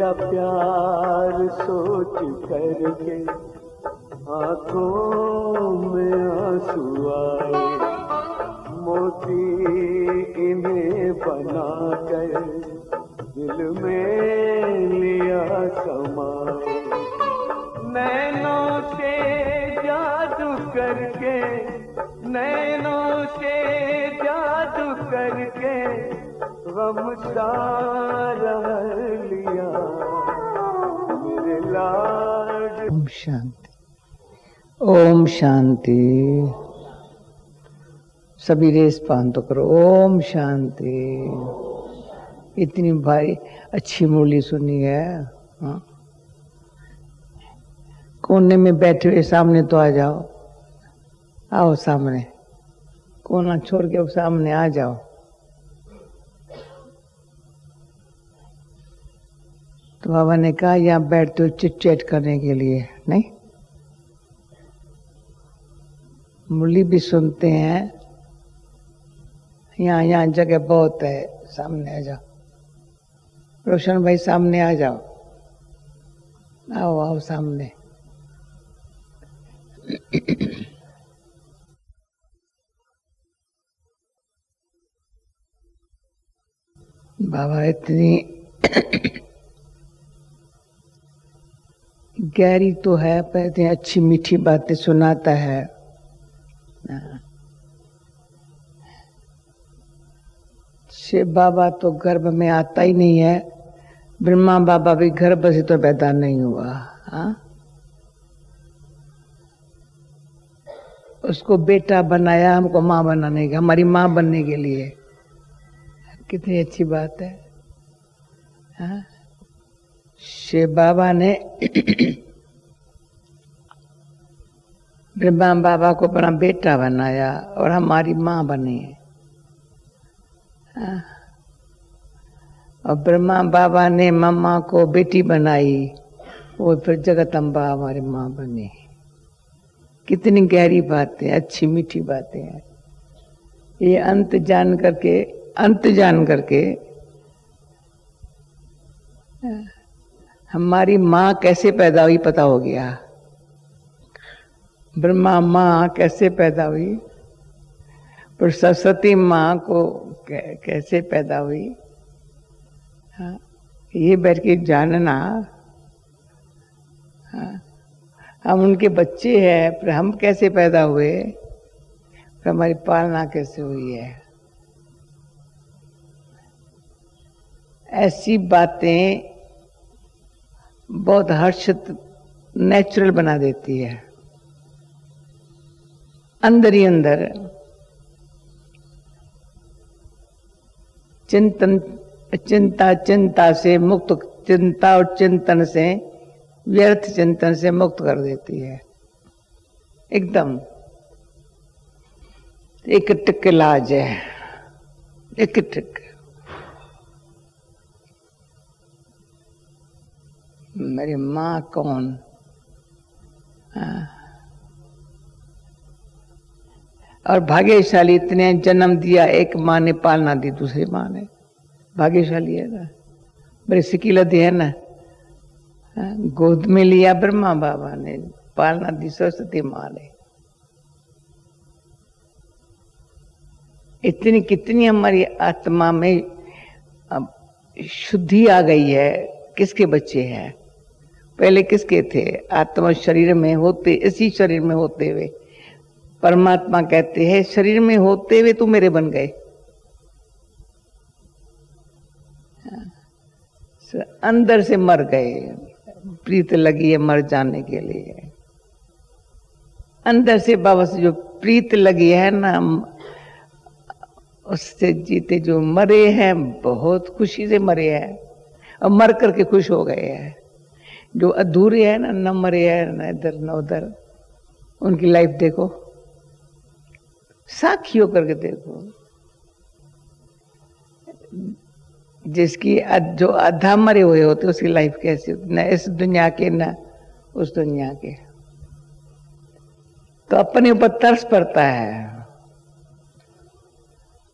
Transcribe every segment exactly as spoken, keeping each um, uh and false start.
तेरा प्यार सोच करके आंखों में आंसू आए, मोती इन्हें बना कर दिल में लिया समाए। नैनों से जादू करके, नैनों से जादू करके गम सारा लिया मेरे लाड। ओम शांति, ओम शांति। सभी रेस पान तो करो। ओम शांति। इतनी भारी अच्छी मुरली सुनी है। हाँ? कोने में बैठे हुए सामने तो आ जाओ, आओ सामने, कोना छोड़ के सामने आ जाओ। तो बाबा ने कहा यहाँ बैठते हो चिट चैट करने के लिए नहीं, मुरली भी सुनते हैं। यहाँ यहाँ जगह बहुत है, सामने आ जाओ। रोशन भाई सामने आ जाओ, आओ आओ सामने। बाबा इतनी गहरी तो है, कहते हैं अच्छी मीठी बातें सुनाता है। शिव बाबा तो गर्भ में आता ही नहीं है, ब्रह्मा बाबा भी गर्भ से तो पैदा नहीं हुआ। हाँ? उसको बेटा बनाया, हमको माँ बनाने के, हमारी माँ बनने के लिए। कितनी अच्छी बात है। हाँ? शिव बाबा ने ब्रह्मा बाबा को अपना बेटा बनाया और हमारी माँ बनी। हाँ? और ब्रह्मा बाबा ने मम्मा को बेटी बनाई, वो फिर जगदम्बा हमारी माँ बनी। कितनी गहरी बातें, अच्छी मीठी बातें हैं। ये अंत जान करके, अंत जान करके हमारी माँ कैसे पैदा हुई पता हो गया। ब्रह्मा माँ कैसे पैदा हुई, पर सरस्वती माँ को कैसे पैदा हुई। हाँ? ये बैठ के जानना। हाँ? हम उनके बच्चे हैं, पर हम कैसे पैदा हुए, पर हमारी पालना कैसे हुई है। ऐसी बातें बहुत हर्षित, नेचुरल बना देती है। अंदर ही अंदर चिंतन, चिंता चिंता से मुक्त, चिंता और चिंतन से, व्यर्थ चिंतन से मुक्त कर देती है एकदम। एक टिक इलाज है, एक टिक। मेरी माँ कौन। हाँ। और भाग्यशाली इतने जन्म दिया, एक माँ ने पालना दी, दूसरी माँ ने। भाग्यशाली है ना, बड़ी सिकिलत है ना। हाँ? गोद में लिया ब्रह्मा बाबा ने, पालना दी सरस्वती माँ ने। इतनी कितनी हमारी आत्मा में शुद्धि आ गई है। किसके बच्चे हैं, पहले किसके थे। आत्मा शरीर में होते, इसी शरीर में होते हुए परमात्मा कहते हैं शरीर में होते हुए तू मेरे बन गए। अंदर से मर गए, प्रीत लगी है मर जाने के लिए। अंदर से बाबा से जो प्रीत लगी है ना, उससे जीते जो मरे हैं, बहुत खुशी से मरे हैं और मर करके खुश हो गए हैं। जो अधूरे हैं ना, न मरे हैं, न इधर न उधर, उनकी लाइफ देखो, साखी होकर के देखो। जिसकी जो आधा मरे हुए होते उसकी लाइफ कैसी होती, न इस दुनिया के न उस दुनिया के। तो अपने ऊपर तरस पड़ता है।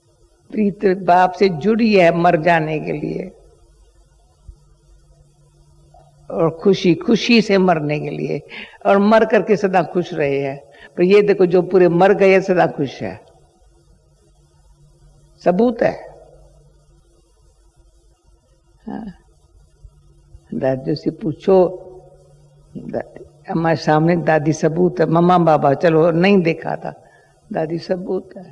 प्रीत बाप से जुड़ी है मर जाने के लिए। और खुशी खुशी से मरने के लिए, और मर करके सदा खुश रहे हैं। पर ये देखो जो पूरे मर गए सदा खुश है, सबूत है। हाँ। दादी से पूछो, हमारे सामने दादी सबूत है। मम्मा बाबा चलो नहीं देखा था, दादी सबूत है।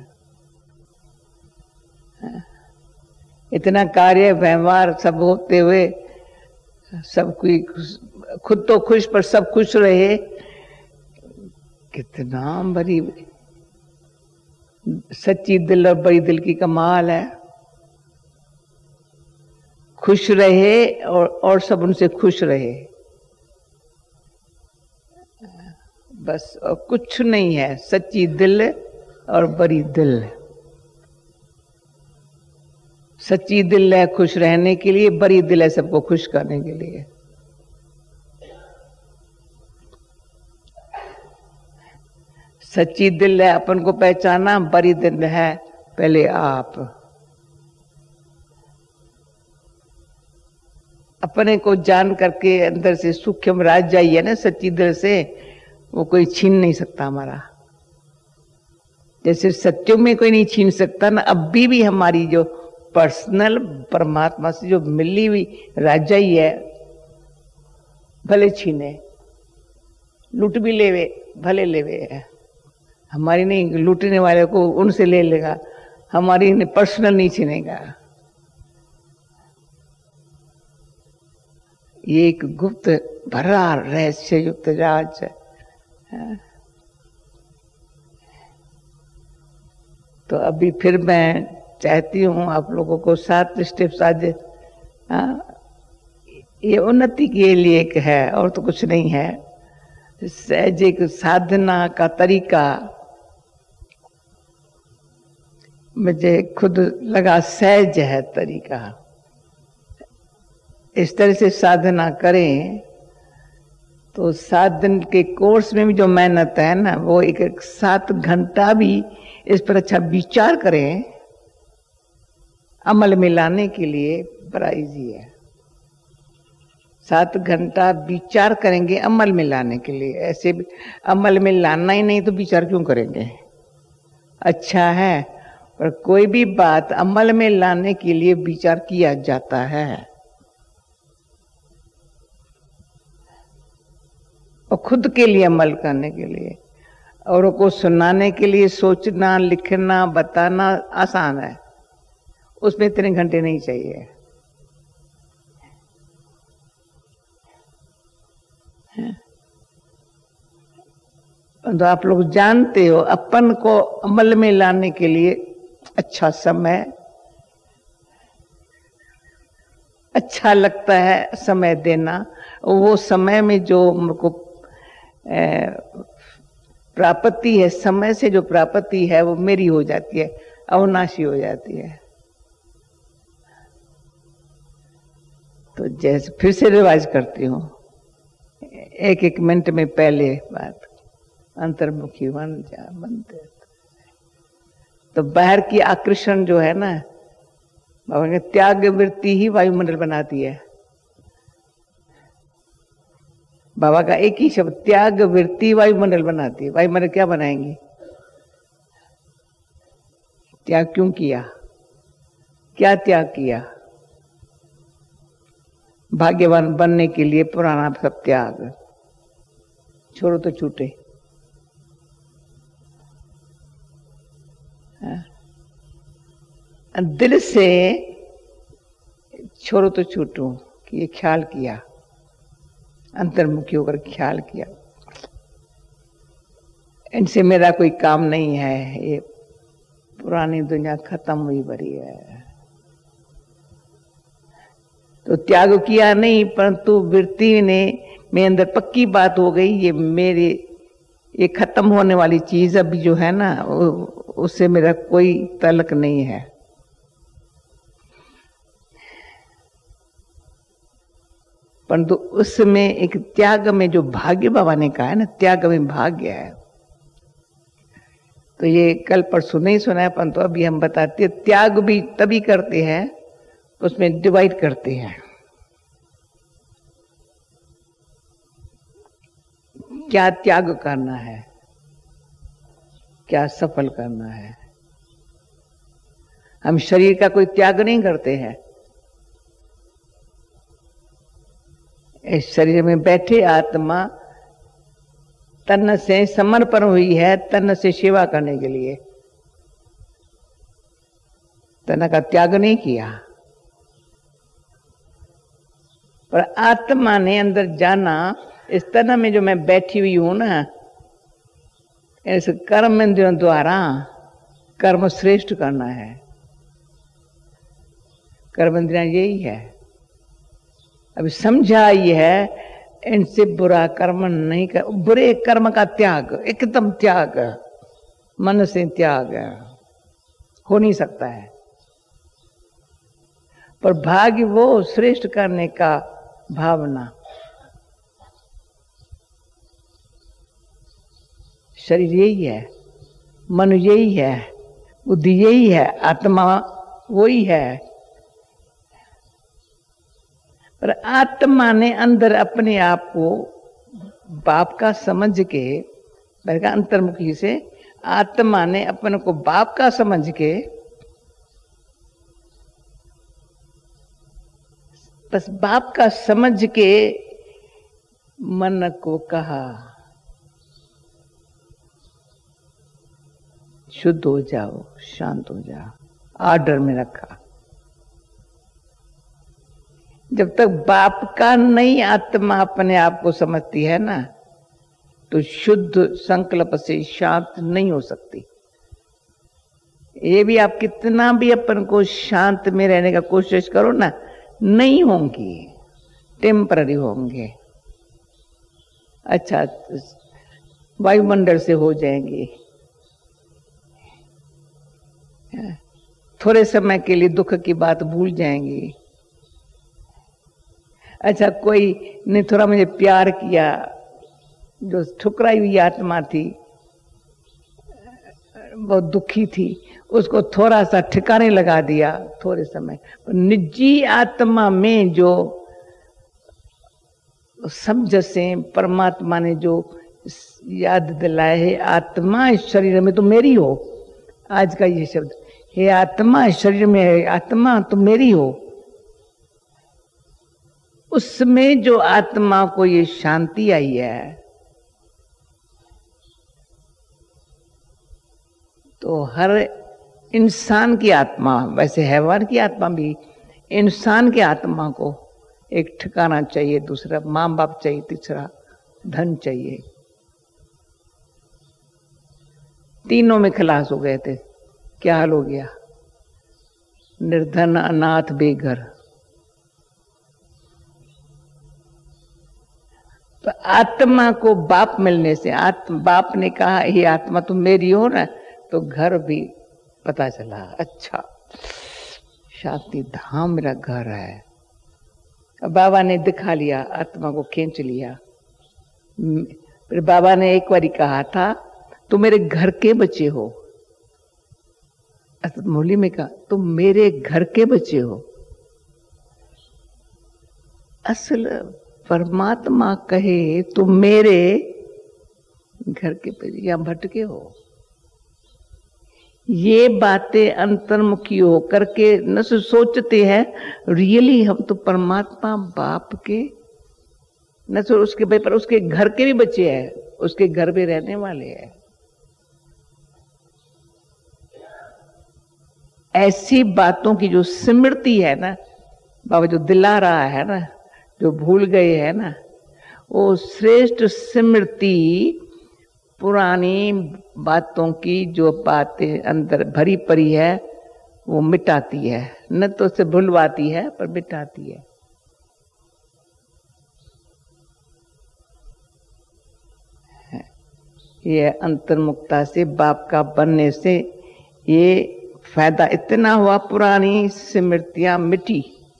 हाँ। इतना कार्य व्यवहार सब होते हुए सब कोई खुद तो खुश पर सब खुश रहे, कितना बड़ी सच्ची दिल और बड़ी दिल की कमाल है। खुश रहे और और सब उनसे खुश रहे, बस और कुछ नहीं है। सच्ची दिल और बड़ी दिल, सच्ची दिल है खुश रहने के लिए, बड़ी दिल है सबको खुश करने के लिए। सच्ची दिल है अपन को पहचाना, बड़ी दिल है पहले आप अपने को जान करके अंदर से सूक्ष्म राज जाइए ना सच्ची दिल से, वो कोई छीन नहीं सकता हमारा। जैसे सत्यों में कोई नहीं छीन सकता ना, अभी भी हमारी जो पर्सनल परमात्मा से जो मिली हुई राजाई है, भले छीने, लूट भी लेवे भले लेवे, हमारी नहीं, लूटने वाले को उनसे ले लेगा, हमारी पर्सनल नहीं छीनेगा। ये एक गुप्त भरा रहस्य युक्त राज है। तो अभी फिर मैं चाहती हूँ आप लोगों को सात स्टेप्स आज, ये उन्नति के लिए एक है और तो कुछ नहीं है। सहज एक साधना का तरीका मुझे खुद लगा सहज है तरीका। इस तरह से साधना करें तो सात दिन के कोर्स में भी जो मेहनत है ना, वो एक, एक सात घंटा भी इस पर अच्छा विचार करें, अमल में लाने के लिए बड़ा इजी है। सात घंटा विचार करेंगे अमल में लाने के लिए, ऐसे भी अमल में लाना ही नहीं तो विचार क्यों करेंगे। अच्छा है, पर कोई भी बात अमल में लाने के लिए विचार किया जाता है, और खुद के लिए अमल करने के लिए, औरों को सुनाने के लिए सोचना लिखना बताना आसान है, उसमें इतने घंटे नहीं चाहिए। तो आप लोग जानते हो अपन को अमल में लाने के लिए अच्छा समय, अच्छा लगता है समय देना। वो समय में जो हमको प्राप्ति है, समय से जो प्राप्ति है वो मेरी हो जाती है, अविनाशी हो जाती है। तो जैसे फिर से रिवाइज करती हूँ, एक एक मिनट में पहले बात, अंतर्मुखी बन जा बनते। तो बाहर की आकर्षण जो है ना, बाबा के त्याग वृत्ति ही वायुमंडल बनाती है। बाबा का एक ही शब्द त्याग वृत्ति वायुमंडल बनाती है। वायुमंडल क्या बनाएंगी? त्याग क्यों किया? क्या त्याग किया? भाग्यवान बनने के लिए पुराना सब त्याग, छोड़ो तो छूटे। दिल से छोड़ो तो छूटू कि ये ख्याल किया, अंतर्मुखी होकर ख्याल किया, इनसे मेरा कोई काम नहीं है, ये पुरानी दुनिया खत्म हुई बड़ी है। तो त्याग किया नहीं, परंतु वृत्ति ने मेरे अंदर पक्की बात हो गई, ये मेरे ये खत्म होने वाली चीज अभी जो है ना, उससे मेरा कोई तल्लक नहीं है। परंतु उसमें एक त्याग में जो भाग्य बाबा ने कहा है ना, त्याग में भाग्य है। तो ये कल परसों नहीं सुना है, परंतु अभी हम बताते हैं, त्याग भी तभी करते हैं उसमें डिवाइड करते हैं। क्या त्याग करना है, क्या सफल करना है। हम शरीर का कोई त्याग नहीं करते हैं। इस शरीर में बैठे आत्मा तन से समर्पण हुई है, तन से सेवा करने के लिए। तन का त्याग नहीं किया, पर आत्मा ने अंदर जाना, इस तन में जो मैं बैठी हुई हूं ना, इस कर्म इंद्रियों द्वारा कर्म श्रेष्ठ करना है। कर्म इंद्रियां यही है। अभी समझा ये है, इनसे बुरा कर्म नहीं कर, बुरे कर्म का त्याग, एकदम त्याग, मन से त्याग हो नहीं सकता है। पर भाग्य वो श्रेष्ठ करने का भावना। शरीर यही है, मन यही है, बुद्धि यही है, आत्मा वही है। पर आत्मा ने अंदर अपने आप को बाप का समझ के, अंतर्मुखी से आत्मा ने अपने को बाप का समझ के बस बाप का समझ के मन को कहा शुद्ध हो जाओ, शांत हो जाओ, आर्डर में रखा। जब तक बाप का नहीं आत्मा अपने आप को समझती है ना, तो शुद्ध संकल्प से शांत नहीं हो सकती। ये भी आप कितना भी अपन को शांत में रहने का कोशिश करो ना, नहीं होंगी, टेम्पररी होंगे। अच्छा, वायुमंडल से हो जाएंगे, थोड़े समय के लिए दुख की बात भूल जाएंगी। अच्छा, कोई ने थोड़ा मुझे प्यार किया, जो ठुकराई हुई आत्मा थी, बहुत दुखी थी, उसको थोड़ा सा ठिकाने लगा दिया थोड़े समय। निजी आत्मा में जो समझ से परमात्मा ने जो याद दिलाए है, आत्मा इस शरीर में तो मेरी हो। आज का ये शब्द, हे आत्मा इस शरीर में है, आत्मा तो मेरी हो। उसमें जो आत्मा को ये शांति आई है, तो हर इंसान की आत्मा, वैसे हैवान की आत्मा भी, इंसान की आत्मा को एक ठिकाना चाहिए, दूसरा माँ बाप चाहिए, तीसरा धन चाहिए। तीनों में खलास हो गए थे, क्या हाल हो गया? निर्धन, अनाथ, बेघर। तो आत्मा को बाप मिलने से, आत्मा बाप ने कहा ये आत्मा तुम मेरी हो ना, तो घर भी पता चला, अच्छा शांति धाम मेरा घर है। बाबा ने दिखा लिया, आत्मा को खींच लिया। फिर बाबा ने एक बारी कहा था, तुम मेरे घर के बच्चे हो। मुरली में कहा, तुम मेरे घर के बच्चे हो। असल परमात्मा कहे तुम मेरे घर के बच्चे, या भटके हो। ये बातें अंतर्मुखी हो करके न सोचते हैं, रियली हम तो परमात्मा बाप के न तो उसके भाई, पर उसके घर के भी बच्चे हैं, उसके घर में रहने वाले हैं। ऐसी बातों की जो स्मृति है ना, बाबा जो दिला रहा है ना, जो भूल गए है ना, वो श्रेष्ठ स्मृति पुरानी बातों की जो बातें अंदर भरी पड़ी है वो मिटाती है, न तो उसे भुलवाती है पर मिटाती है। ये अंतर्मुक्ता से, बाप का बनने से ये फायदा इतना हुआ, पुरानी स्मृतियां मिटी,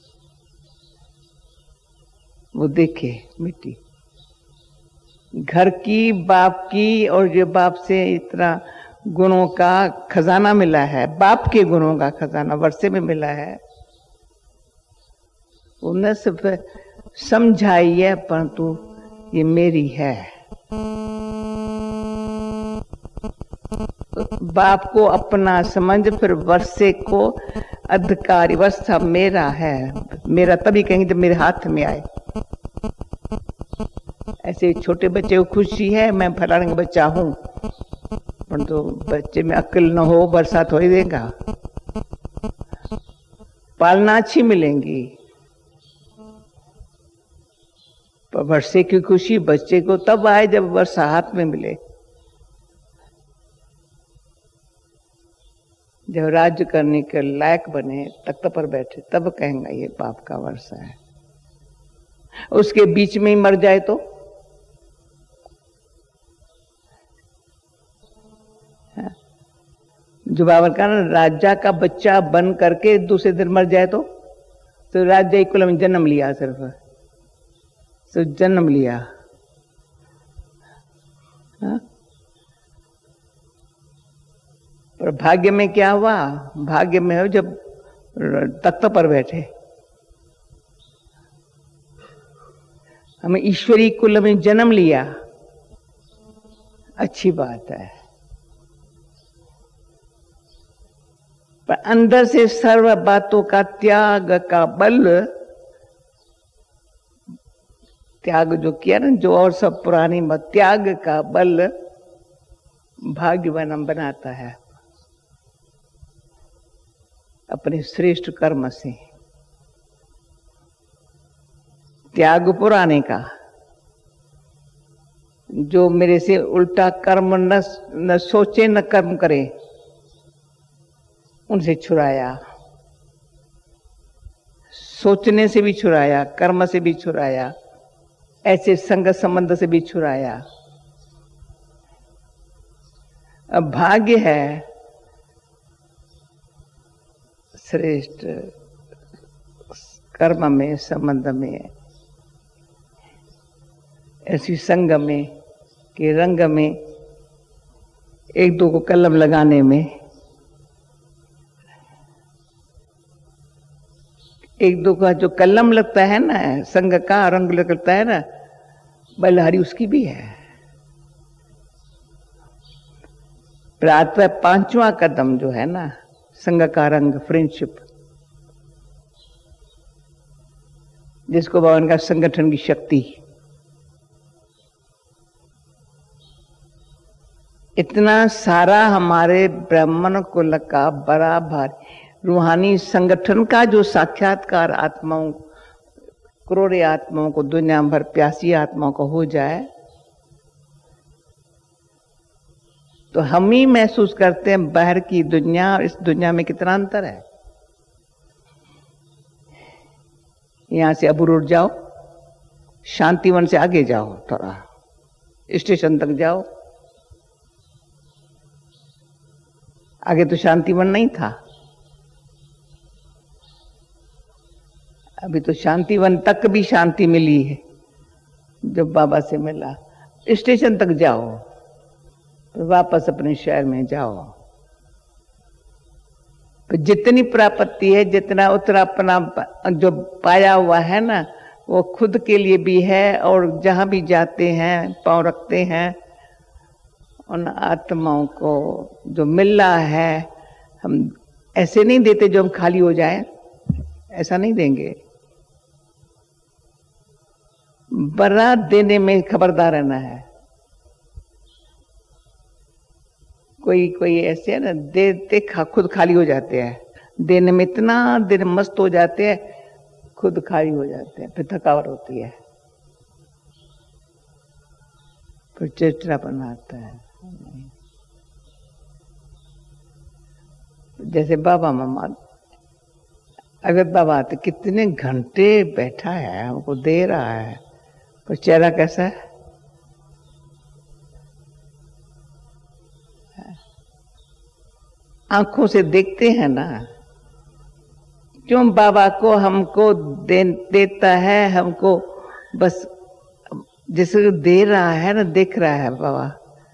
वो देखे मिटी। घर की, बाप की, और जो बाप से इतना गुणों का खजाना मिला है, बाप के गुणों का खजाना वर्षे में मिला है, वो न सिर्फ समझाई है परंतु ये मेरी है। बाप को अपना समझ, फिर वर्षे को अधिकारी, वर्षा मेरा है, मेरा तभी कहेंगे जब मेरे हाथ में आए। ऐसे छोटे बच्चे को खुशी है मैं फलाने का बच्चा हूं, पर तो बच्चे में अक्ल न हो बरसात हो ही देगा। पालना अच्छी मिलेंगी, पर वर्षे की खुशी बच्चे को तब आए जब वर्षा हाथ में मिले। जब राज्य करने के लायक बने, तख्त पर बैठे, तब कहेंगे ये बाप का वर्षा है। उसके बीच में ही मर जाए तो जो बाबर का ना राजा का बच्चा बन करके दूसरे दिन मर जाए तो तो राजा कुल में जन्म लिया, सिर्फ तो जन्म लिया। हा? पर भाग्य में क्या हुआ? भाग्य में हो जब तख्त पर बैठे। हमें ईश्वरी कुल में जन्म लिया, अच्छी बात है, पर अंदर से सर्व बातों का त्याग का बल, त्याग जो किया ना, जो और सब पुरानी मत, त्याग का बल भाग्यवान बनाता है अपने श्रेष्ठ कर्म से। त्याग पुराने का, जो मेरे से उल्टा कर्म न, न सोचे न कर्म करे, उनसे छुड़ाया, सोचने से भी छुड़ाया, कर्म से भी छुड़ाया, ऐसे संग संबंध से भी छुड़ाया। अब भाग्य है श्रेष्ठ कर्म में, संबंध में, ऐसी संग में कि रंग में, एक दो को कलम लगाने में, एक दो का जो कलम लगता है ना, संग का रंग लगता है ना, बलहारी उसकी भी है। प्रातः पांचवा कदम जो है ना, संग का रंग, फ्रेंडशिप, जिसको भगवान का संगठन की शक्ति। इतना सारा हमारे ब्राह्मण कुल का बड़ा भारी रूहानी संगठन का जो साक्षात्कार आत्माओं, करोड़े आत्माओं को, दुनिया भर प्यासी आत्माओं को हो जाए, तो हम ही महसूस करते हैं बाहर की दुनिया और इस दुनिया में कितना अंतर है। यहां से अबू रोड जाओ, शांतिवन से आगे जाओ, थोड़ा स्टेशन तक जाओ, आगे तो शांतिवन नहीं था, अभी तो शांतिवन तक भी शांति मिली है जब बाबा से मिला। स्टेशन तक जाओ, तो वापस अपने शहर में जाओ। तो जितनी प्राप्ति है, जितना उतना अपना जो पाया हुआ है ना, वो खुद के लिए भी है, और जहां भी जाते हैं, पांव रखते हैं, उन आत्माओं को जो मिल रहा है, हम ऐसे नहीं देते जो हम खाली हो जाए, ऐसा नहीं देंगे। बड़ा देने में खबरदार रहना है। कोई कोई ऐसे है ना, देते खा, खुद खाली हो जाते हैं, देने में इतना देर मस्त हो जाते हैं, खुद खाली हो जाते हैं, फिर थकावट होती है, फिर चिड़चिड़ापन आता है। जैसे बाबा मामा, अगर बाबा आते, कितने घंटे बैठा है, हमको दे रहा है, पर चेहरा कैसा है? आंखों से देखते हैं ना, क्यों बाबा को हमको दे, देता है, हमको बस जिसे दे रहा है ना, देख रहा है बाबा।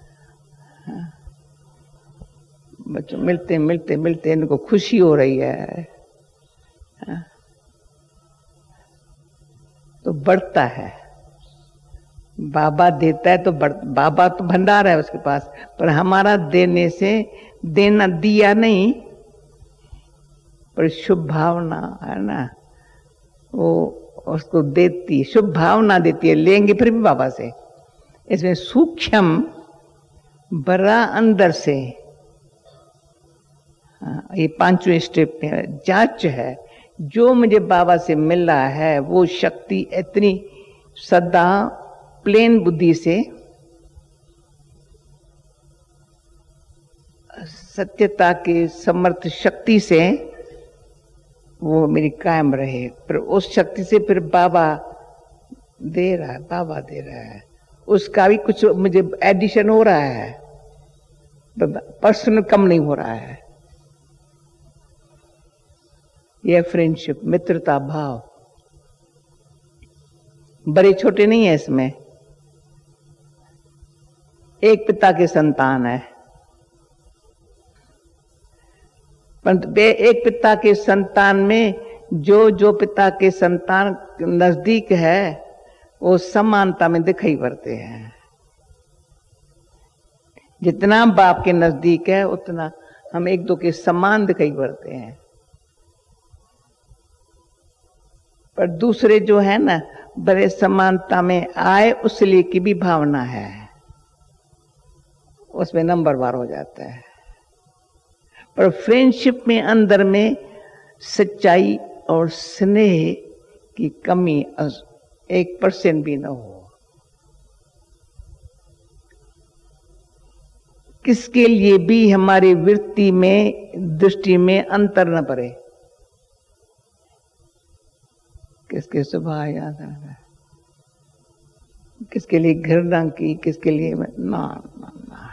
बच्चों मिलते मिलते मिलते इनको खुशी हो रही है, तो बढ़ता है, बाबा देता है तो बढ़, बाबा तो भंडार है उसके पास, पर हमारा देने से देना दिया नहीं, पर शुभ भावना है ना, वो उसको देती, शुभ भावना देती है, लेंगे फिर भी बाबा से। इसमें सूक्ष्म बड़ा अंदर से, ये पांचवें स्टेप में जांच है। जो मुझे बाबा से मिल रहा है वो शक्ति इतनी सदा प्लेन बुद्धि से, सत्यता के समर्थ शक्ति से वो मेरी कायम रहे। पर उस शक्ति से फिर बाबा दे रहा है, बाबा दे रहा है, उसका भी कुछ मुझे एडिशन हो रहा है, पर्सनल कम नहीं हो रहा है। यह फ्रेंडशिप, मित्रता भाव बड़े छोटे नहीं है इसमें। एक पिता के संतान है, परंतु एक पिता के संतान में जो जो पिता के संतान नजदीक है वो समानता में दिखाई पड़ते हैं। जितना बाप के नजदीक है उतना हम एक दो के समान दिखाई पड़ते हैं। पर दूसरे जो है ना, बड़े समानता में आए उस लिए की भी भावना है, उसमें नंबर वार हो जाता है। पर फ्रेंडशिप में अंदर में सच्चाई और स्नेह की कमी एक परसेंट भी न हो। किसके लिए भी हमारी वृत्ति में, दृष्टि में अंतर न पड़े। किसके स्वभाव याद आ रहा है, किसके लिए घृणा की, किसके लिए ना ना ना,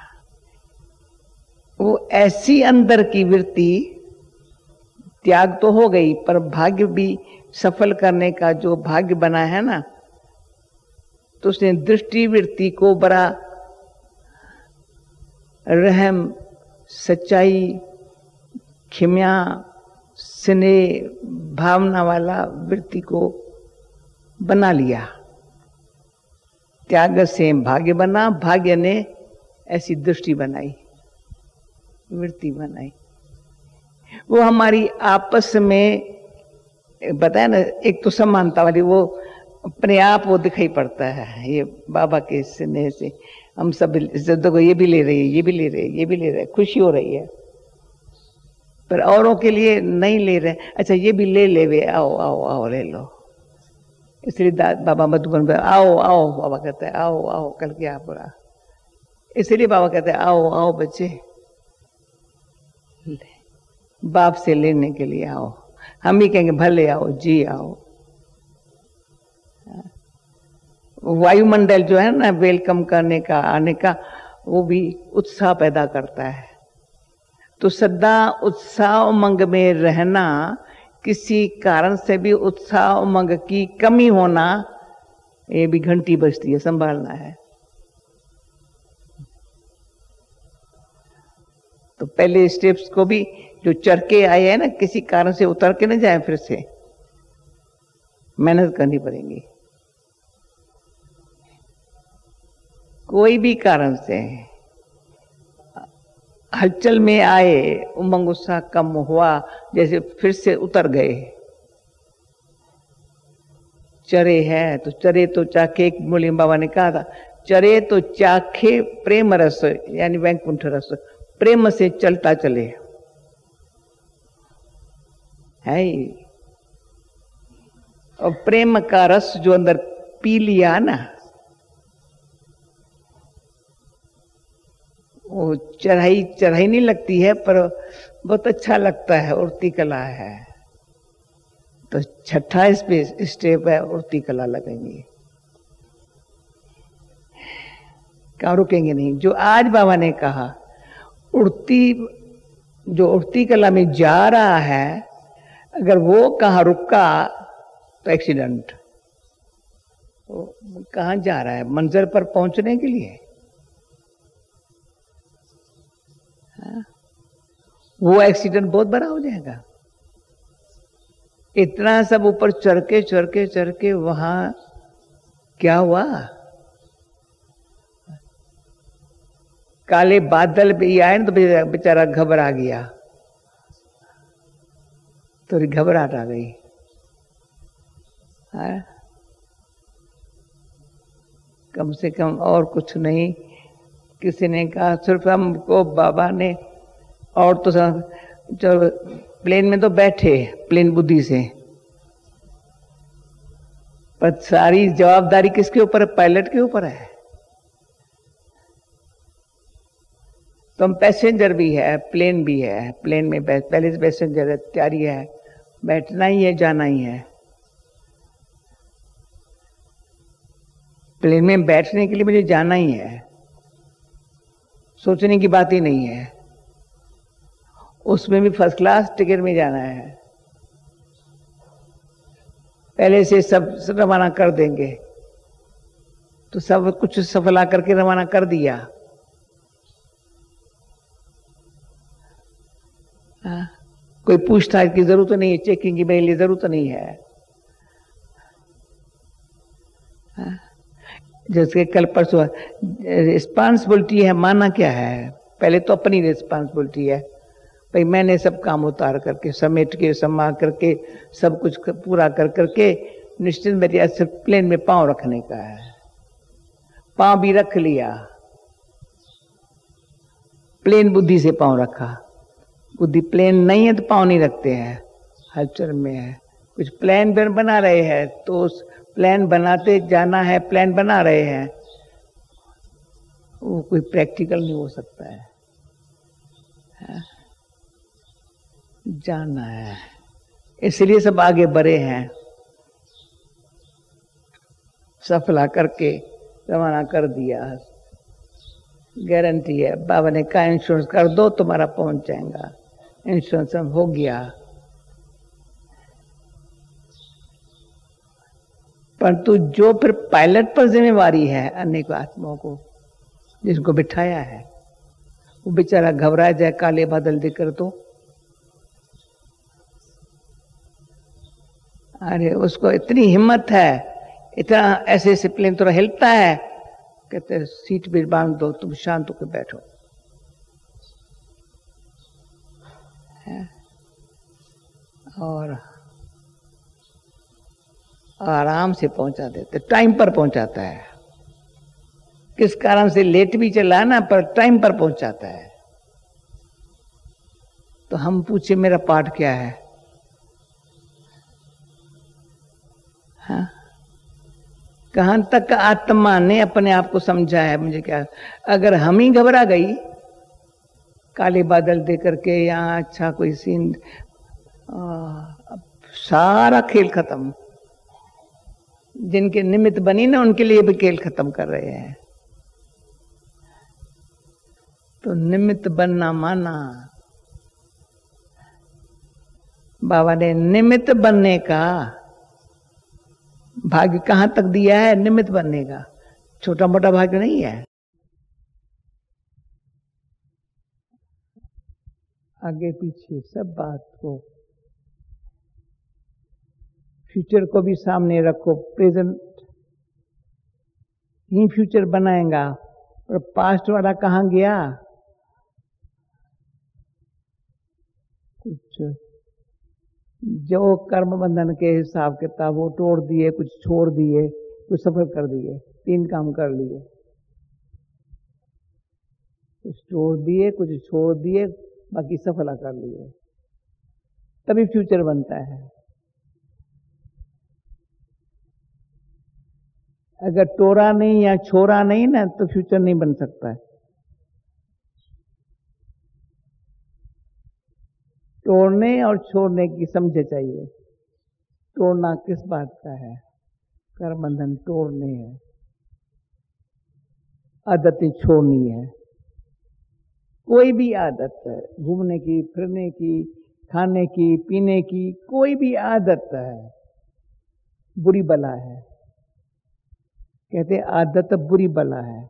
वो ऐसी अंदर की वृत्ति त्याग तो हो गई, पर भाग्य भी सफल करने का जो भाग्य बना है ना, तो उसने दृष्टि वृत्ति को बड़ा रहम, सच्चाई, क्षमा, स्नेह भावना वाला वृत्ति को बना लिया। त्याग से भाग्य बना, भाग्य ने ऐसी दृष्टि बनाई, वृत्ति बनाई। वो हमारी आपस में बताया ना, एक तो समानता वाली, वो अपने आप वो दिखाई पड़ता है। ये बाबा के स्नेह से हम सब देखो, ये भी ले रही है, ये भी ले रहे हैं, ये भी ले रहे हैं, खुशी हो रही है। पर औरों के लिए नहीं ले रहे, अच्छा ये भी ले ले वे, आओ आओ आओ ले लो। इसलिए बाबा मधुबन में आओ आओ, बाबा कहते हैं आओ आओ, कल क्या पूरा, इसलिए बाबा कहते हैं आओ आओ बच्चे, बाप से लेने के लिए आओ। हम ही कहेंगे भले आओ जी आओ। वायुमंडल जो है ना, वेलकम करने का, आने का, वो भी उत्साह पैदा करता है। तो सदा उत्साह उमंग में रहना, किसी कारण से भी उत्साह उमंग की कमी होना, ये भी घंटी बजती है, संभालना है। तो पहले स्टेप्स को भी जो चढ़ के आए हैं ना, किसी कारण से उतर के न जाए, फिर से मेहनत करनी पड़ेगी। कोई भी कारण से हलचल में आए, उमंग उत्साह कम हुआ, जैसे फिर से उतर गए। चरे हैं तो चरे तो चाखे, एक मूल्य बाबा ने कहा था, चरे तो चाखे प्रेम रस, यानी वैकुंठ रस, प्रेम से चलता चले है। और प्रेम का रस जो अंदर पी लिया ना, वो चढ़ाई चढ़ाई नहीं लगती है, पर बहुत अच्छा लगता है, उड़ती कला है। तो छठा स्टेप है, उड़ती कला लगेंगी, क्या रुकेंगे नहीं। जो आज बाबा ने कहा, उड़ती, जो उड़ती कला में जा रहा है, अगर वो कहाँ रुका तो एक्सीडेंट। वो कहाँ जा रहा है, मंजिल पर पहुंचने के लिए। हाँ? वो एक्सीडेंट बहुत बड़ा हो जाएगा। इतना सब ऊपर चढ़ के चढ़ के चढ़ के वहां क्या हुआ, काले बादल भी आए ना तो बेचारा घबरा गया, थोड़ी घबराहट आ गई। हाँ? कम से कम और कुछ नहीं। किसी ने कहा सिर्फ हमको बाबा ने, और तो सब जो प्लेन में तो बैठे प्लेन बुद्धि से, पर सारी जवाबदारी किसके ऊपर है? पायलट के ऊपर है। तो हम पैसेंजर भी है, प्लेन भी है, प्लेन में पहले से पैसेंजर है, तैयारी है, बैठना ही है, जाना ही है। प्लेन में बैठने के लिए मुझे जाना ही है, सोचने की बात ही नहीं है। उसमें भी फर्स्ट क्लास टिकट में जाना है, पहले से सब रवाना कर देंगे, तो सब कुछ सफला करके रवाना कर दिया। हाँ? कोई पूछताछ की जरूरत नहीं है, चेकिंग की मेरे लिए जरूरत नहीं है। हाँ? जैसे कल परसों रिस्पॉन्सिबिलिटी है, माना क्या है? पहले तो अपनी रिस्पॉन्सिबिलिटी है, भाई मैंने सब काम उतार करके समेट के संभाल करके सब कुछ पूरा कर करके निश्चित मेरे सिर्फ प्लेन में पांव रखने का है। पांव भी रख लिया, प्लेन बुद्धि से पांव रखा। बुद्धि प्लेन नहीं है तो पांव नहीं रखते हैं, हलचल में है। कुछ प्लान बना रहे हैं तो उस प्लान बनाते जाना है, प्लान बना रहे हैं, वो कोई प्रैक्टिकल नहीं हो सकता है, है? जाना है, इसलिए सब आगे बढ़े हैं। सफला करके रवाना कर दिया, गारंटी है। बाबा ने कहा इंश्योरेंस कर दो तुम्हारा पहुंच जाएगा, इंश्योरेंस हो गया। परंतु जो फिर पायलट पर जिम्मेवारी है अनेक आत्माओं को जिसको बिठाया है, वो बेचारा घबरा जाए काले बादल देखकर तो, अरे उसको इतनी हिम्मत है, इतना ऐसे ऐसे प्लेन थोड़ा हिलता है, कहते सीट भी बांध दो, तुम शांत होकर बैठो। है? और आराम से पहुंचा देते, टाइम पर पहुंचाता है। किस कारण से लेट भी चला ना, पर टाइम पर पहुंचाता है। तो हम पूछे मेरा पाठ क्या है? हाँ? कहां तक आत्मा ने अपने आप को समझा है मुझे क्या? अगर हम ही घबरा गई काले बादल देख करके, यहाँ अच्छा कोई सीन, आ, सारा खेल खत्म। जिनके निमित्त बनी ना उनके लिए भी खेल खत्म कर रहे हैं। तो निमित्त बनना माना, बाबा ने निमित्त बनने का भाग्य कहां तक दिया है? निमित्त बनने का, छोटा मोटा भाग्य नहीं है। आगे पीछे सब बात को, फ्यूचर को भी सामने रखो, प्रेजेंट ही फ्यूचर बनाएगा, और पास्ट वाला कहां गया? कुछ जो कर्म बंधन के हिसाब किताब वो तोड़ दिए, कुछ छोड़ दिए, कुछ सफल कर दिए। तीन काम कर लिए, कुछ तोड़ दिए, कुछ छोड़ दिए, बाकी सफला कर लिए, तभी फ्यूचर बनता है। अगर तोड़ा नहीं या छोड़ा नहीं ना तो फ्यूचर नहीं बन सकता है। तोड़ने और छोड़ने की समझ चाहिए। तोड़ना किस बात का है? कर्म बंधन तोड़ने है, आदतें छोड़नी है। कोई भी आदत है, घूमने की, फिरने की, खाने की, पीने की, कोई भी आदत है बुरी बला है। कहते आदत बुरी बला है,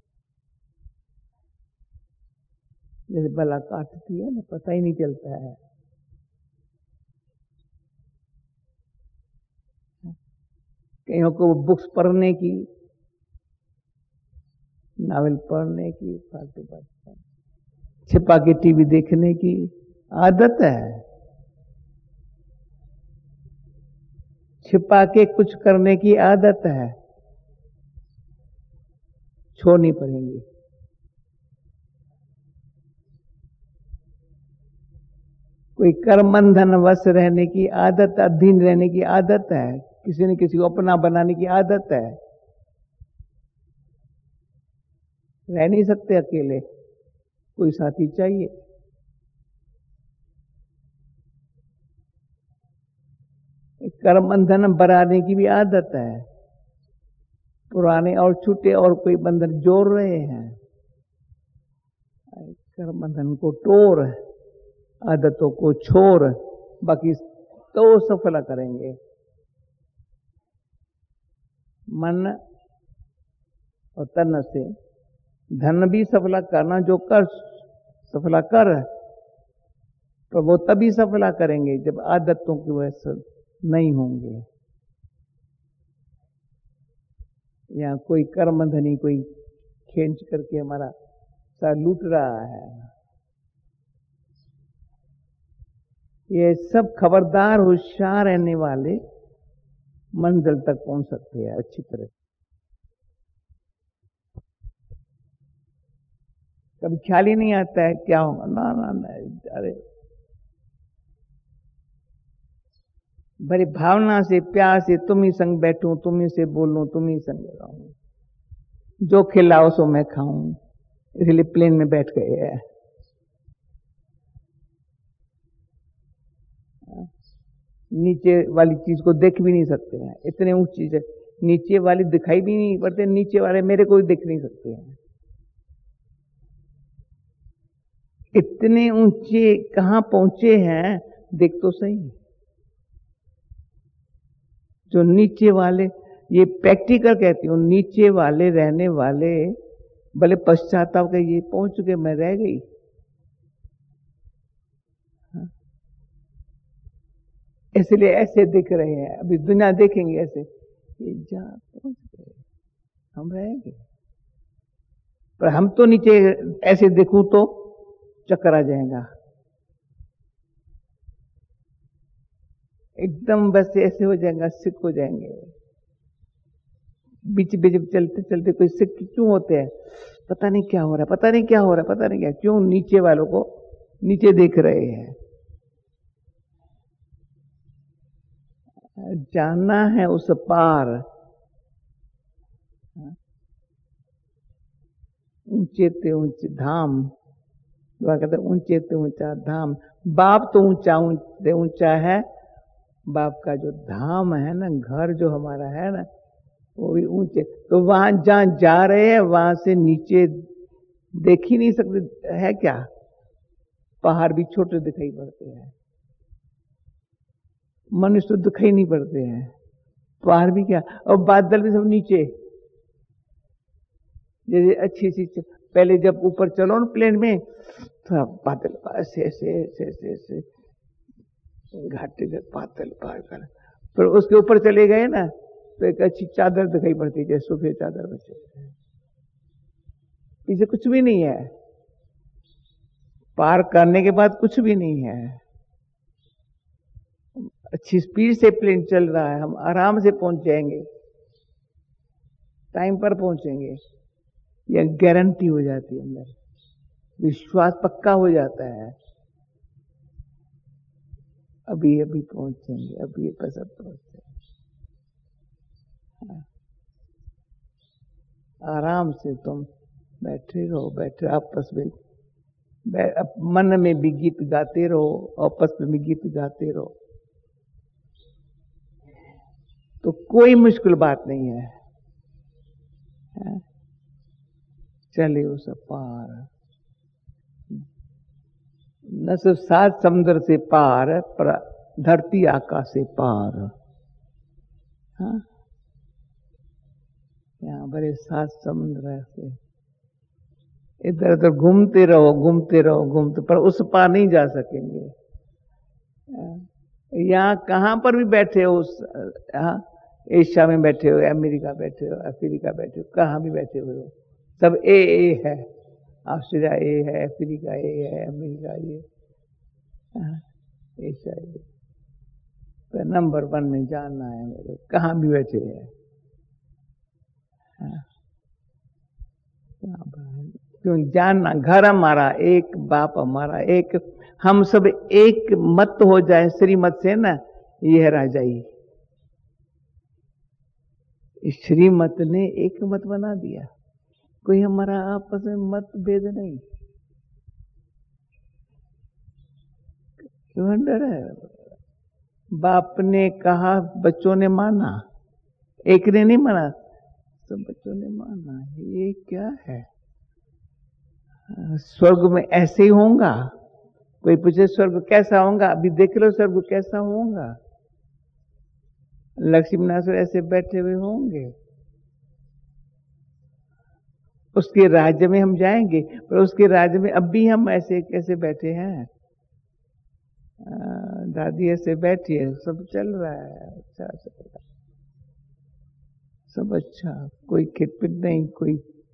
जैसे बला काटती है ना, पता ही नहीं चलता है। कईयों को बुक्स पढ़ने की नावल पढ़ने की, फालतू बात, छिपा के टीवी देखने की आदत है, छिपा के कुछ करने की आदत है, छोड़नी पड़ेगी। कोई कर्म बंधन वश रहने की आदत, अधीन रहने की आदत है, किसी न किसी को अपना बनाने की आदत है। रह नहीं सकते अकेले, कोई साथी चाहिए। कर्म बंधन बढ़ाने की भी आदत है, पुराने और छूटे और कोई बंधन जोड़ रहे हैं। कर्म बंधन को तोड़, आदतों को छोड़, बाकी तो सफल करेंगे। मन और तन से धन भी सफला करना, जो कर सफला कर, पर वो तभी सफला करेंगे जब आदतों की वजह से नहीं होंगे। या कोई कर्म धनी कोई खींच करके हमारा सा लूट रहा है, ये सब खबरदार होशियार रहने वाले मंजिल तक पहुंच सकते हैं अच्छी तरह। कभी ख्याल ही नहीं आता है क्या होगा, ना ना ना, अरे बड़ी भावना से, प्यार से तुम ही संग बैठूं, तुम ही से बोलूं, तुम ही संग रहूं, जो खिलाओ सो मैं खाऊं, इसलिए प्लेन में बैठ गए हैं। नीचे वाली चीज को देख भी नहीं सकते हैं, इतने ऊंची चीज, नीचे वाली दिखाई भी नहीं पड़ते, नीचे वाले मेरे को भी देख नहीं सकते हैं। इतने ऊंचे कहां पहुंचे हैं, देख तो सही। जो नीचे वाले, ये प्रैक्टिकल कहती हूं, नीचे वाले रहने वाले भले पश्चाताप के ये पहुंच चुके, मैं रह गई। इसलिए ऐसे दिख रहे हैं, अभी दुनिया देखेंगे ऐसे, ये जा पहुंच गए, हम रह गए। पर हम तो नीचे ऐसे देखूं तो चक्कर आ जाएगा, एकदम बस ऐसे हो जाएगा, सिक हो जाएंगे। बीच बीच चलते चलते कोई सिक क्यों होते हैं, पता नहीं क्या हो रहा है, पता नहीं क्या हो रहा है, पता नहीं क्या, क्यों? नीचे वालों को नीचे देख रहे हैं। जाना है उस पार, ऊंचे ते ऊंचे धाम, कहते ऊंचे ते ऊंचा धाम। बाप तो ऊंचा ऊंचे ऊंचा है, बाप का जो धाम है ना, घर जो हमारा है ना, वो भी ऊंचे। तो वहां जहां जा रहे हैं वहां से नीचे देख ही नहीं सकते है क्या, पहाड़ भी छोटे दिखाई पड़ते हैं, मनुष्य तो दिखाई नहीं पड़ते हैं, पहाड़ भी क्या, और बादल भी सब नीचे। जैसे अच्छी सी, पहले जब ऊपर चलो ना प्लेन में, थोड़ा बादल ऐसे ऐसे ऐसे ऐसे ऐसे घाटे बादल पार कर, पर उसके ऊपर चले गए ना तो एक अच्छी चादर दिखाई पड़ती है, जैसे सफेद चादर बचे, पीछे कुछ भी नहीं है, पार करने के बाद कुछ भी नहीं है। अच्छी स्पीड से प्लेन चल रहा है, हम आराम से पहुंच जाएंगे, टाइम पर पहुंचेंगे, यह गारंटी हो जाती है, अंदर विश्वास पक्का हो जाता है। अभी अभी पहुंचेंगे, अभी सब पहुंचेंगे, आराम से तुम बैठे रहो, बैठे आपस में, मन में भी गीत गाते रहो, आपस में भी गीत गाते रहो, तो कोई मुश्किल बात नहीं है, है? चले उस पार, न सिर्फ सात समुद्र से पार, पर धरती आकाश से पार। हाँ, यहाँ बड़े सात समुद्र से इधर उधर घूमते रहो, घूमते रहो, घूमते, पर उस पार नहीं जा सकेंगे। यहाँ कहाँ पर भी बैठे हो, उस हाँ, एशिया में बैठे हो, अमेरिका बैठे हो, अफ्रीका बैठे हो, कहाँ भी बैठे हुए हो, सब ए ए है, ऑस्ट्रेलिया ए है, अफ्रीका ए है, अमेरिका ए, ऐसा ए। तो नंबर वन में जानना है मेरे, कहाँ भी बैठे हैं, क्यों जानना, घर हमारा एक, बाप हमारा एक, हम सब एक मत हो जाए श्रीमत से ना, यह रह जाइए। श्रीमत ने एक मत बना दिया, कोई हमारा आपस में मत भेद नहीं। वंडर है, बाप ने कहा बच्चों ने माना, एक ने नहीं माना, सब बच्चों ने माना। ये क्या है? स्वर्ग में ऐसे ही होगा? कोई पूछे स्वर्ग कैसा होगा, अभी देख लो स्वर्ग कैसा होगा। लक्ष्मी नारायण ऐसे बैठे हुए होंगे, उसके राज्य में हम जाएंगे, पर उसके राज्य में अब भी हम ऐसे कैसे बैठे हैं? दादी ऐसे बैठी है, सब चल रहा है, अच्छा चल रहा है, सब अच्छा, कोई खिटपिट नहीं, कोई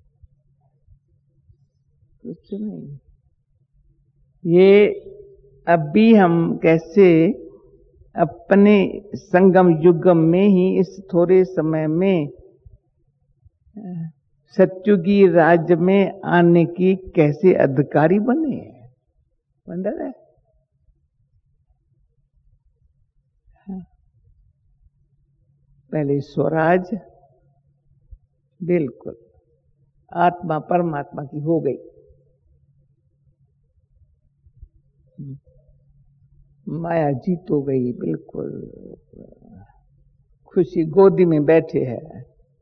कुछ नहीं। ये अभी हम कैसे अपने संगम युग में ही इस थोड़े समय में सत्युगी राज्य में आने की कैसे अधिकारी बने हैं, वंडर है। पहले स्वराज बिल्कुल आत्मा परमात्मा की हो गई, माया जीत हो गई, बिल्कुल खुशी गोदी में बैठे हैं,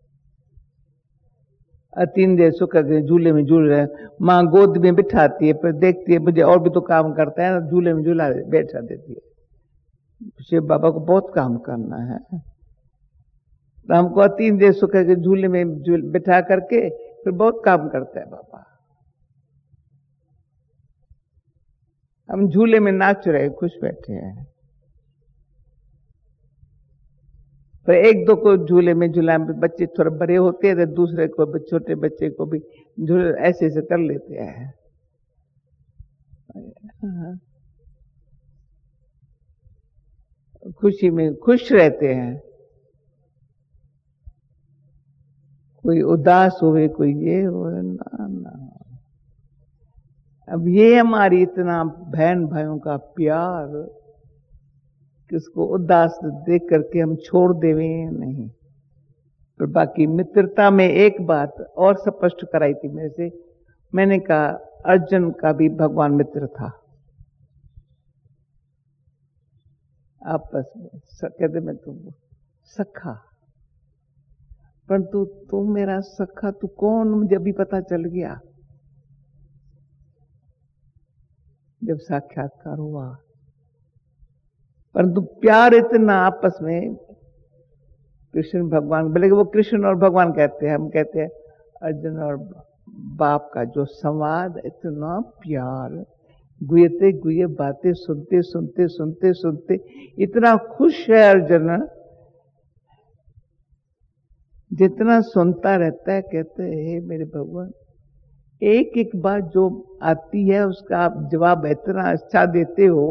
तीन देर सुख के झूले में झूल रहे हैं। माँ गोद में बिठाती है, फिर देखती है मुझे और भी तो काम करता है, झूले में झूला बैठा देती है। शिव बाबा को बहुत काम करना है, तो हमको तीन देर सुख के झूले में बिठा करके फिर बहुत काम करता है बाबा। हम झूले में नाच रहे, खुश बैठे हैं, पर एक दो को झूले में झूला, बच्चे थोड़े बड़े होते हैं तो दूसरे को, छोटे बच्चे को भी झूले ऐसे ऐसे कर लेते हैं। खुशी में खुश रहते हैं, कोई उदास हुए, कोई ये हो ना ना। अब ये हमारी इतना बहन भाइयों का प्यार कि उसको उदास देख करके हम छोड़ देवे नहीं। पर बाकी मित्रता में एक बात और स्पष्ट कराई थी मेरे से, मैंने कहा अर्जुन का भी भगवान मित्र था, आपस में कहते मैं तुम सखा, परंतु तू मेरा सखा तू कौन, मुझे अभी पता चल गया जब साक्षात्कार हुआ। परंतु प्यार इतना आपस में, कृष्ण भगवान, बोले वो कृष्ण और भगवान कहते हैं, हम कहते हैं अर्जुन और बाप का जो संवाद, इतना प्यार, गुयते गुये बातें सुनते सुनते सुनते सुनते इतना खुश है अर्जुन, जितना सुनता रहता है। कहते हैं मेरे भगवान, एक एक बात जो आती है उसका आप जवाब इतना अच्छा देते हो,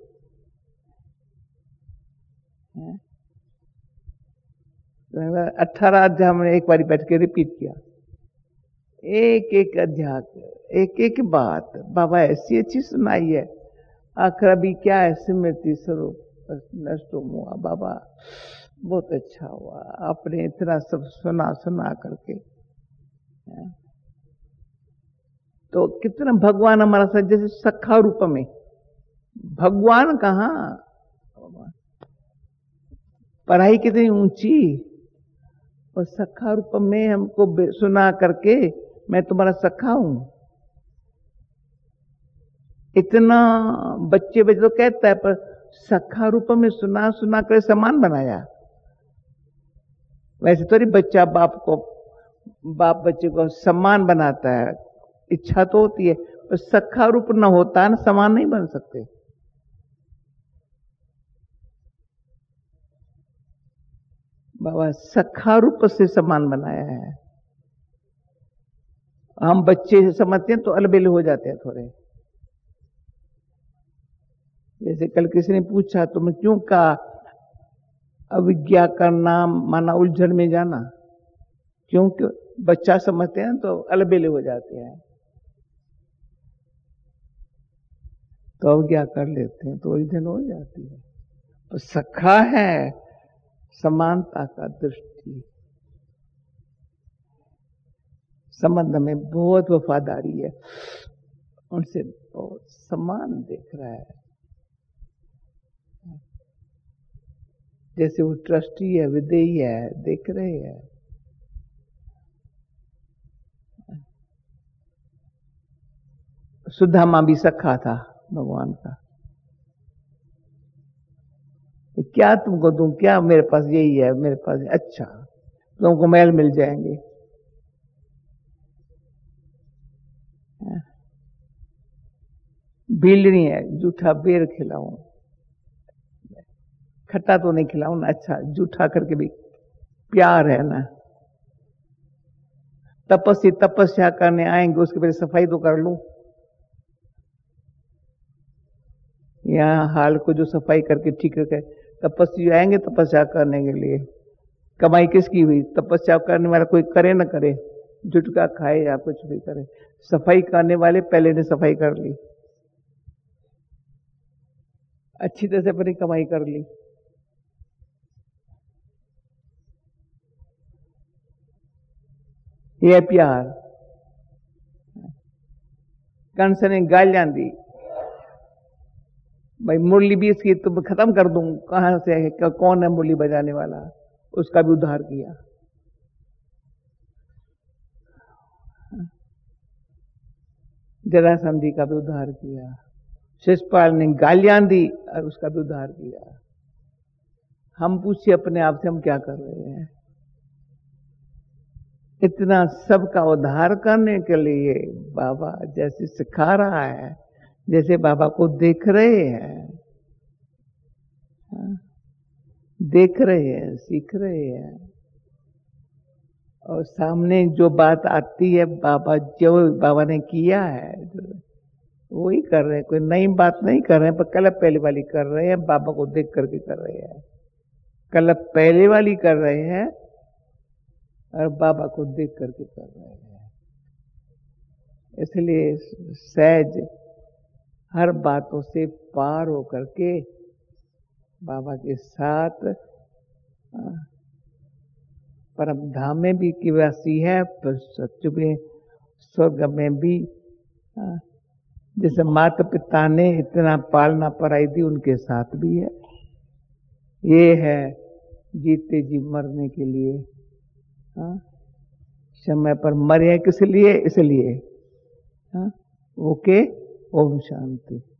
अठारह अध्याय हमने एक बार बैठ के रिपीट किया, एक एक अध्याय, एक एक बात बाबा ऐसी अच्छी सुनाई है। आखिर अभी क्या है, स्मृति स्वरूप नष्ट हुआ बाबा, बहुत अच्छा हुआ आपने इतना सब सुना सुना करके। तो कितना भगवान हमारा साथ, जैसे सखा रूप में, भगवान कहाँ, पढ़ाई कितनी ऊंची, और सखा रूप में हमको सुना करके मैं तुम्हारा सखा हूं। इतना बच्चे बच्चे तो कहता है, पर सखा रूप में सुना सुना कर समान बनाया। वैसे तो नहीं बच्चा बाप को, बाप बच्चे को समान बनाता है, इच्छा तो होती है, पर सखा रूप न होता है ना, समान नहीं बन सकते। बाबा सखा रूप से समान बनाया है। हम बच्चे से समझते हैं तो अलबेले हो जाते हैं थोड़े। जैसे कल किसी ने पूछा तुमने क्यों कहा अविज्ञा का नाम माना उलझन में जाना, क्योंकि बच्चा समझते हैं तो अलबेले हो जाते हैं, तो अवज्ञा कर लेते हैं तो उलझन हो जाती है। तो सखा है समानता का दृष्टि, संबंध में बहुत वफादारी है, उनसे बहुत समान देख रहा है। जैसे वो ट्रस्टी है, विदेही है, देख रहे हैं। सुदामा भी सखा था भगवान का। क्या तुमको दूं, क्या मेरे पास यही है, मेरे पास है। अच्छा तुमको महल मिल जाएंगे। भीलनी है, जूठा बेर खिलाऊं, खट्टा तो नहीं खिलाऊं ना, अच्छा जूठा करके भी प्यार है ना। तपस्वी तपस्या करने आएंगे, उसके पहले सफाई तो कर लूं। यहाँ हाल को जो सफाई करके ठीक करके तपस्वी आएंगे तपस्या करने के लिए। कमाई किसकी हुई? तपस्या करने वाला कोई करे ना करे, जुटका खाए या कुछ भी करे, सफाई करने वाले पहले ने सफाई कर ली, अच्छी तरह से अपनी कमाई कर ली। यह प्यार। कंस ने गालियां दी, भाई मुरली भी इसकी तुम खत्म कर दूं, कहां से है, कौन है मुरली बजाने वाला, उसका भी उद्धार किया। जरासंधि का भी उद्धार किया। शिषपाल ने गालियां दी और उसका भी उद्धार किया। हम पूछिए अपने आप से हम क्या कर रहे हैं? इतना सबका उद्धार करने के लिए बाबा जैसे सिखा रहा है, जैसे बाबा को देख रहे हैं, देख रहे हैं, सीख रहे हैं, और सामने जो बात आती है बाबा जो बाबा ने किया है वही कर रहे हैं। कोई नई बात नहीं कर रहे हैं, पर कल पहले वाली कर रहे हैं, बाबा को देख करके कर रहे हैं। कल पहले वाली कर रहे हैं और बाबा को देख करके कर रहे हैं। इसलिए सहज हर बातों से पार होकर के बाबा के साथ परम धाम में भी निवासी है, पर सच में स्वर्ग में भी। जैसे माता पिता ने इतना पालना पढ़ाई दी, उनके साथ भी है। ये है जीते जी मरने के लिए। हाँ, समय पर मरे किस लिए? इसलिए। हाँ, ओके, ओम शांति।